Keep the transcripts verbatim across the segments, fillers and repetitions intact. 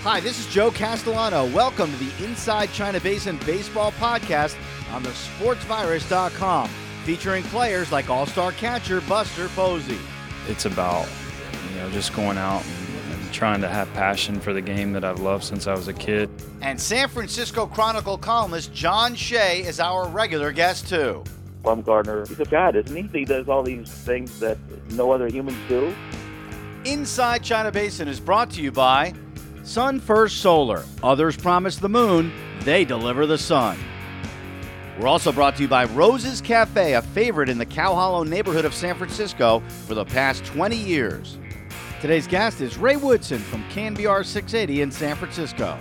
Hi, this is Joe Castellano. Welcome to the Inside China Basin Baseball Podcast on the sports virus dot com, featuring players like all-star catcher Buster Posey. It's about, you know, just going out and, and trying to have passion for the game that I've loved since I was a kid. And San Francisco Chronicle columnist John Shea is our regular guest, too. Bumgarner, he's a god, isn't he? He does all these things that no other humans do. Inside China Basin is brought to you by Sun First Solar. Others promise the moon, they deliver the sun. We're also brought to you by Rose's Cafe, a favorite in the Cow Hollow neighborhood of San Francisco for the past twenty years. Today's guest is Ray Woodson from K N B R six eighty in San Francisco.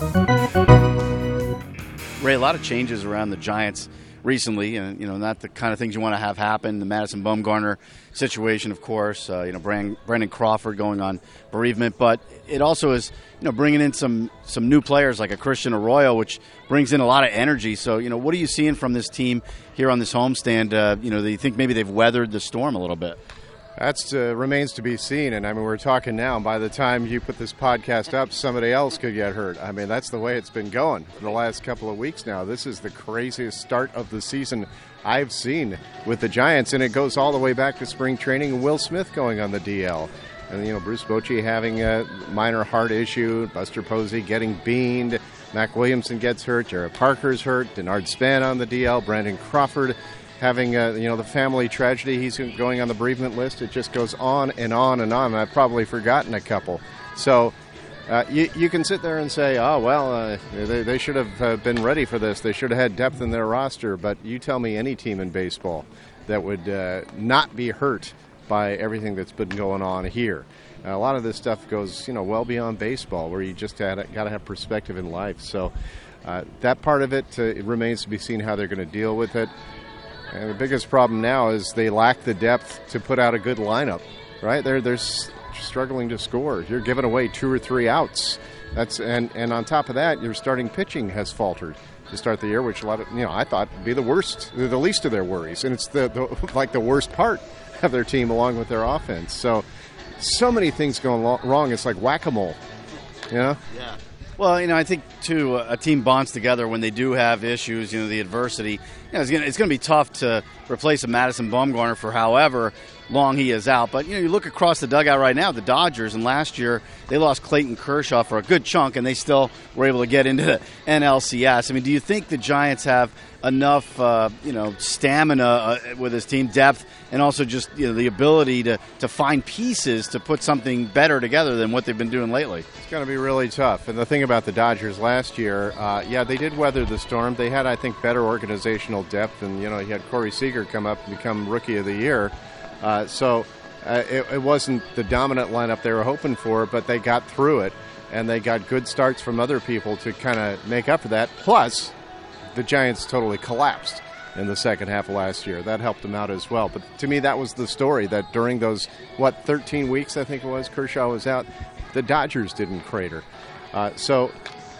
Ray, a lot of changes around the Giants recently, and you know, not the kind of things you want to have happen. The Madison Bumgarner situation, of course, uh, you know, Brand, Brandon Crawford going on bereavement, but it also is, you know, bringing in some some new players like a Christian Arroyo, which brings in a lot of energy. So, you know, what are you seeing from this team here on this homestand? Uh, you know, do you think maybe they've weathered the storm a little bit? That uh, remains to be seen, and I mean, we're talking now. By the time you put this podcast up, somebody else could get hurt. I mean, that's the way it's been going for the last couple of weeks now. This is the craziest start of the season I've seen with the Giants, and it goes all the way back to spring training and Will Smith going on the D L. And, you know, Bruce Bochy having a minor heart issue, Buster Posey getting beaned, Mac Williamson gets hurt, Jared Parker's hurt, Denard Span on the D L, Brandon Crawford having, uh, you know, the family tragedy. He's going on the bereavement list. It just goes on and on and on. And I've probably forgotten a couple. So uh, you, you can sit there and say, oh, well, uh, they, they should have uh, been ready for this. They should have had depth in their roster. But you tell me any team in baseball that would uh, not be hurt by everything that's been going on here. Uh, a lot of this stuff goes, you know, well beyond baseball, where you just got to have perspective in life. So uh, that part of it, uh, it remains to be seen how they're going to deal with it. And the biggest problem now is they lack the depth to put out a good lineup, right? They're they're struggling to score. You're giving away two or three outs. That's and, and on top of that, your starting pitching has faltered to start the year, which a lot of, you know, I thought would be the worst, the least of their worries, and it's the, the like the worst part of their team along with their offense. So so many things going lo- wrong. It's like whack-a-mole, you know? Yeah. Well, you know, I think, too, a team bonds together when they do have issues, you know, the adversity. You know, it's going it's to be tough to replace a Madison Bumgarner for however long he is out. But, you know, you look across the dugout right now, the Dodgers, and last year they lost Clayton Kershaw for a good chunk, and they still were able to get into the N L C S. I mean, do you think the Giants have enough, uh, you know, stamina uh, with his team, depth, and also just, you know, the ability to, to find pieces to put something better together than what they've been doing lately? It's going to be really tough. And the thing about the Dodgers last year, uh, yeah, they did weather the storm. They had, I think, better organizational depth. And, you know, you had Corey Seager come up and become Rookie of the Year. Uh, so uh, it, it wasn't the dominant lineup they were hoping for, but they got through it. And they got good starts from other people to kind of make up for that. Plus, the Giants totally collapsed in the second half of last year. That helped them out as well. But to me, that was the story, that during those, what, thirteen weeks, I think it was, Kershaw was out, the Dodgers didn't crater. Uh, so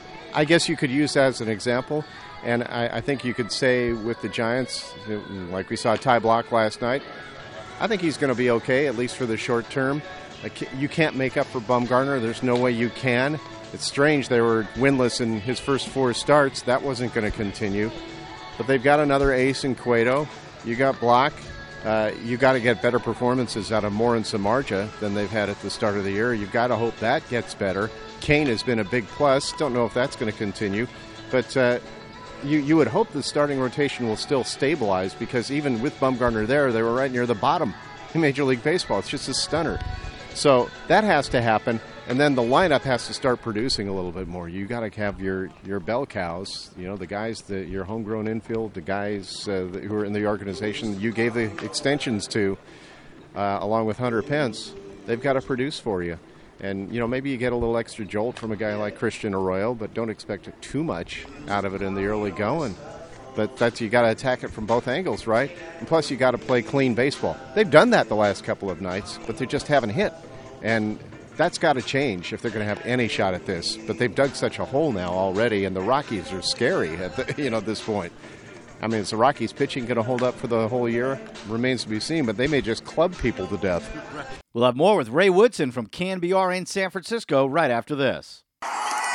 I guess you could use that as an example. And I, I think you could say with the Giants, like we saw Ty Block last night, I think he's going to be okay, at least for the short term. You can't make up for Bumgarner. There's no way you can. It's strange they were winless in his first four starts. That wasn't going to continue. But they've got another ace in Cueto. You got Block. Uh, you got to get better performances out of Moore and Samardzija than they've had at the start of the year. You've got to hope that gets better. Kane has been a big plus. Don't know if that's going to continue. But uh, you, you would hope the starting rotation will still stabilize, because even with Bumgarner there, they were right near the bottom in Major League Baseball. It's just a stunner. So that has to happen. And then the lineup has to start producing a little bit more. You got to have your, your bell cows, you know, the guys, the, your homegrown infield, the guys uh, who are in the organization you gave the extensions to, uh, along with Hunter Pence. They've got to produce for you. And, you know, maybe you get a little extra jolt from a guy like Christian Arroyo, but don't expect too much out of it in the early going. But that's, you got to attack it from both angles, right? And plus, you got to play clean baseball. They've done that the last couple of nights, but they just haven't hit. And that's got to change if they're going to have any shot at this. But they've dug such a hole now already, and the Rockies are scary at the, you know, this point. I mean, is the Rockies pitching going to hold up for the whole year? Remains to be seen, but they may just club people to death. We'll have more with Ray Woodson from K N B R in San Francisco right after this.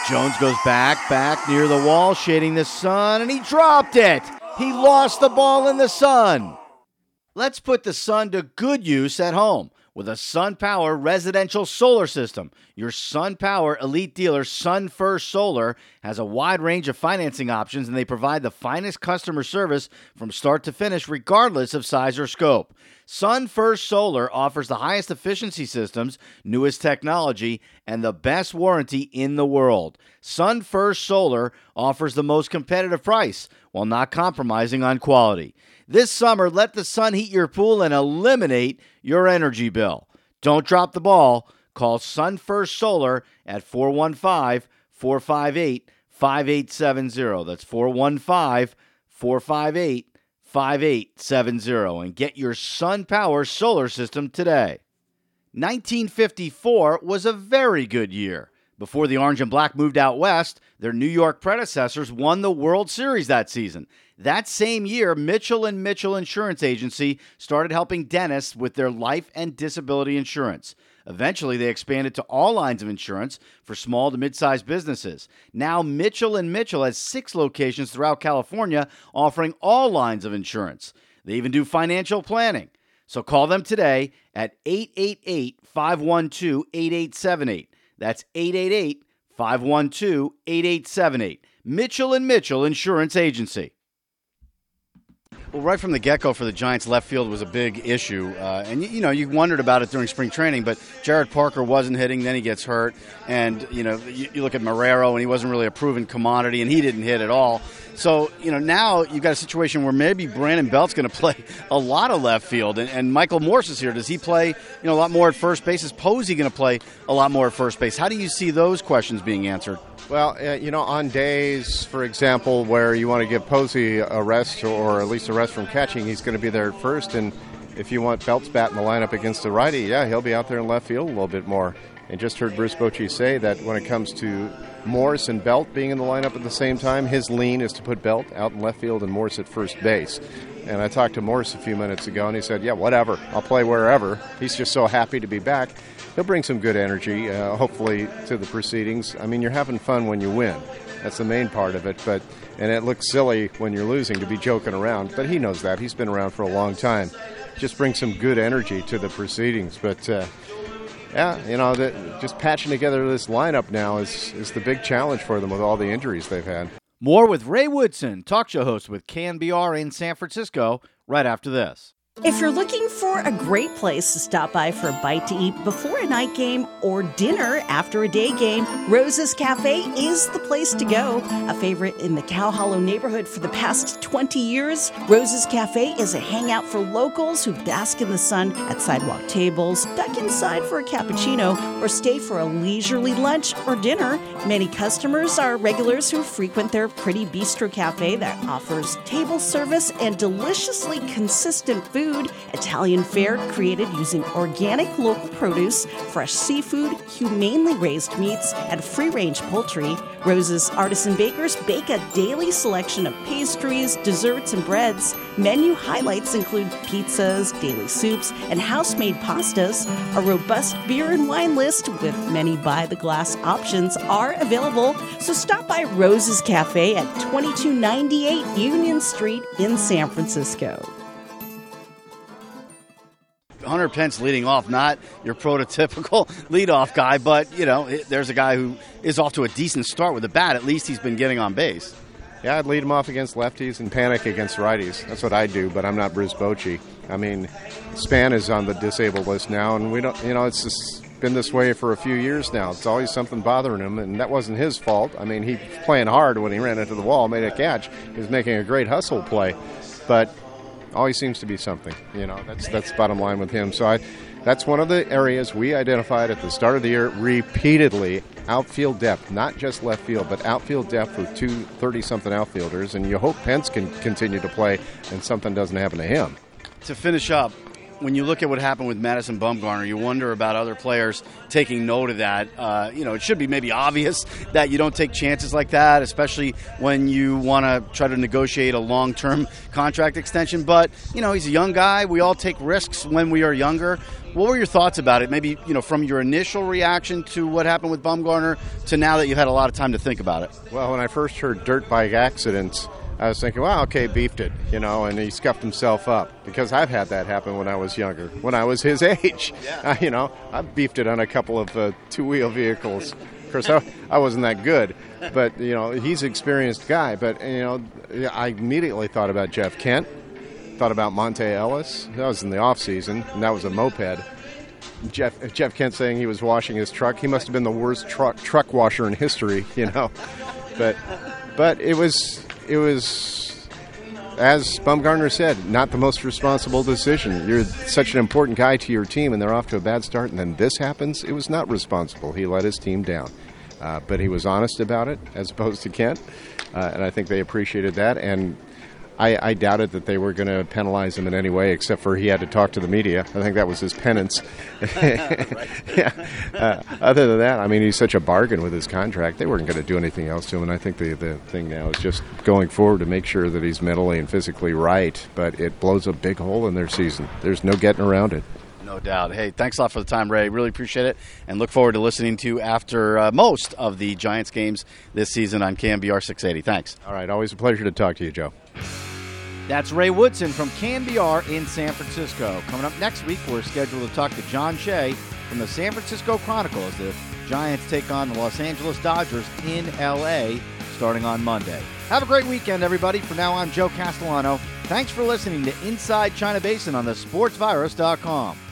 Jones goes back, back near the wall, shading the sun, and he dropped it. He lost the ball in the sun. Let's put the sun to good use at home with a SunPower residential solar system. Your SunPower elite dealer, SunFirst Solar, has a wide range of financing options, and they provide the finest customer service from start to finish, regardless of size or scope. SunFirst Solar offers the highest efficiency systems, newest technology, and the best warranty in the world. SunFirst Solar offers the most competitive price while not compromising on quality. This summer, let the sun heat your pool and eliminate your energy bill. Don't drop the ball. Call SunFirst Solar at four one five, four five eight, five eight seven zero. That's four one five, four five eight, five eight seven zero and get your SunPower solar system today. nineteen fifty-four was a very good year. Before the Orange and Black moved out west, their New York predecessors won the World Series that season. That same year, Mitchell and Mitchell Insurance Agency started helping dentists with their life and disability insurance. Eventually, they expanded to all lines of insurance for small to mid-sized businesses. Now, Mitchell and Mitchell has six locations throughout California offering all lines of insurance. They even do financial planning. So call them today at eight eight eight, five one two, eight eight seven eight. That's eight eight eight, five one two, eight eight seven eight. Mitchell and Mitchell Insurance Agency. Well, right from the get-go for the Giants, left field was a big issue. Uh, and, you, you know, you wondered about it during spring training, but Jared Parker wasn't hitting, then he gets hurt. And, you know, you, you look at Marrero, and he wasn't really a proven commodity, and he didn't hit at all. So, you know, now you've got a situation where maybe Brandon Belt's going to play a lot of left field, and, and Michael Morse is here. Does he play, you know, a lot more at first base? Is Posey going to play a lot more at first base? How do you see those questions being answered? Well, uh, you know, on days, for example, where you want to give Posey a rest or at least a rest from catching, he's going to be there at first. And if you want Belt's bat in the lineup against the righty, yeah, he'll be out there in left field a little bit more. And just heard Bruce Bochy say that when it comes to Morse and Belt being in the lineup at the same time, his lean is to put Belt out in left field and Morse at first base. And I talked to Morse a few minutes ago, and he said, yeah, whatever. I'll play wherever. He's just so happy to be back. He'll bring some good energy, uh, hopefully, to the proceedings. I mean, you're having fun when you win. That's the main part of it. But and it looks silly when you're losing to be joking around. But he knows that. He's been around for a long time. Just bring some good energy to the proceedings. But, uh, yeah, you know, the, just patching together this lineup now is, is the big challenge for them with all the injuries they've had. More with Ray Woodson, talk show host with K N B R in San Francisco, right after this. If you're looking for a great place to stop by for a bite to eat before a night game or dinner after a day game, Rose's Cafe is the place to go. A favorite in the Cow Hollow neighborhood for the past twenty years, Rose's Cafe is a hangout for locals who bask in the sun at sidewalk tables, duck inside for a cappuccino, or stay for a leisurely lunch or dinner. Many customers are regulars who frequent their pretty bistro cafe that offers table service and deliciously consistent food. Italian fare created using organic local produce, fresh seafood, humanely raised meats, and free-range poultry. Rose's artisan bakers bake a daily selection of pastries, desserts, and breads. Menu highlights include pizzas, daily soups, and house-made pastas. A robust beer and wine list with many by-the-glass options are available. So stop by Rose's Cafe at twenty-two ninety-eight Union Street in San Francisco. Hunter Pence leading off, not your prototypical leadoff guy, but, you know, there's a guy who is off to a decent start with the bat. At least he's been getting on base. Yeah, I'd lead him off against lefties and panic against righties. That's what I do, but I'm not Bruce Bochy. I mean, Span is on the disabled list now, and we don't, you know, it's just been this way for a few years now. It's always something bothering him, and that wasn't his fault. I mean, he was playing hard when he ran into the wall, made a catch. He was making a great hustle play, but always seems to be something, you know. That's that's the bottom line with him. So I, that's one of the areas we identified at the start of the year repeatedly, outfield depth, not just left field, but outfield depth with two thirty-something outfielders, and you hope Pence can continue to play and something doesn't happen to him. To finish up, when you look at what happened with Madison Bumgarner, you wonder about other players taking note of that. Uh, you know, it should be maybe obvious that you don't take chances like that, especially when you want to try to negotiate a long-term contract extension. But, you know, he's a young guy. We all take risks when we are younger. What were your thoughts about it? Maybe, you know, from your initial reaction to what happened with Bumgarner to now that you've had a lot of time to think about it. Well, when I first heard dirt bike accidents, I was thinking, well, okay, beefed it, you know, and he scuffed himself up, because I've had that happen when I was younger, when I was his age. Yeah. Uh, you know, I beefed it on a couple of uh, two-wheel vehicles. Of course, I, I wasn't that good, but, you know, he's an experienced guy. But, you know, I immediately thought about Jeff Kent, thought about Monte Ellis. That was in the off-season, and that was a moped. Jeff Jeff Kent saying he was washing his truck. He must have been the worst truck truck washer in history, you know. But but it was it was, as Bumgarner said, not the most responsible decision. You're such an important guy to your team, and they're off to a bad start, and then this happens. It was not responsible. He let his team down. Uh, but he was honest about it, as opposed to Kent, uh, and I think they appreciated that. And I, I doubted that they were going to penalize him in any way, except for he had to talk to the media. I think that was his penance. yeah. uh, other than that, I mean, he's such a bargain with his contract. They weren't going to do anything else to him, and I think the, the thing now is just going forward to make sure that he's mentally and physically right. But it blows a big hole in their season. There's no getting around it. No doubt. Hey, thanks a lot for the time, Ray. Really appreciate it, and look forward to listening to you after uh, most of the Giants games this season on K M B R six eighty. Thanks. All right. Always a pleasure to talk to you, Joe. That's Ray Woodson from K M B R in San Francisco. Coming up next week, we're scheduled to talk to John Shea from the San Francisco Chronicle as the Giants take on the Los Angeles Dodgers in L A starting on Monday. Have a great weekend, everybody. For now, I'm Joe Castellano. Thanks for listening to Inside China Basin on the sports virus dot com.